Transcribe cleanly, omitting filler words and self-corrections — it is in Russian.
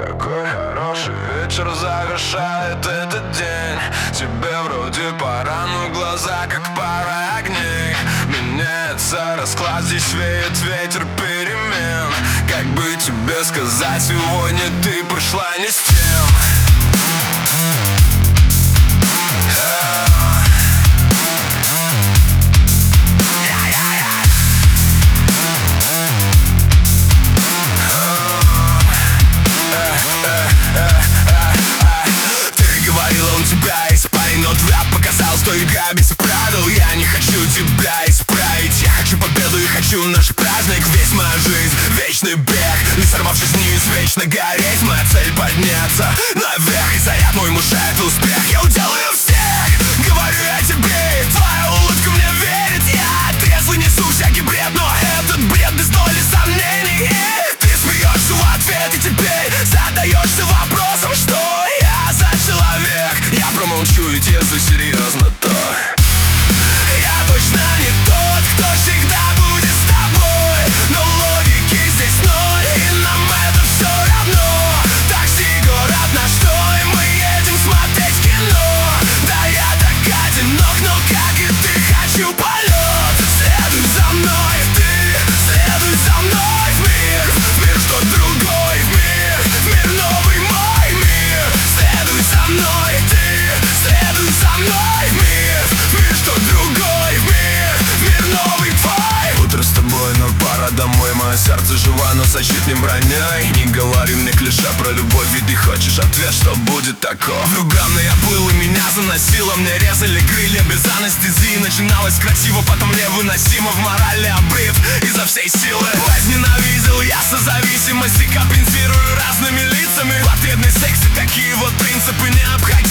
Какой хороший вечер завершает этот день. Тебе вроде пора, но глаза как пара огней. Меняется расклад, здесь веет ветер перемен. Как бы тебе сказать, сегодня ты пришла не с тем. Что игра без правил, я не хочу тебя исправить. Я хочу победу и хочу наш праздник. Весь моя жизнь, вечный бег. И сорвавшись вниз, вечно гореть. Моя цель подняться наверх. И заряд мой мешает успех. Я уделаю всех, говорю я тебе. И твоя улыбка мне верит. Я трезвый несу всякий бред, но этот бред без доли сомнений. И ты смеешься в ответ и теперь задаешься вопросом, что я за человек. Я промолчу, ведь если серьезно, то я точно не тот, кто всегда будет с тобой. Но логики здесь ноль, и нам это все равно. Такси, город наш, что и мы едем смотреть кино. Да я так одинок, но как и ты хочу полет. Следуй за мной, ты следуй за мной в мир что другой, в мир новый мой мир. Следуй за мной, ты следуй за мной в мир что другой, в мир новый твой. Утро с тобой, но пора домой. Мое сердце жива, но защитной броней. Не говори мне клише про любовь, ведь ты хочешь ответ, что будет таков. Влюблённый я был, и меня заносило. Мне резали крылья без анестезии. Начиналось красиво, потом невыносимо. В моральный обрыв изо всей силы. Возненавидел я созависимости, компенсирую разными лицами. В ответный сексе такие вот принципы необходимы.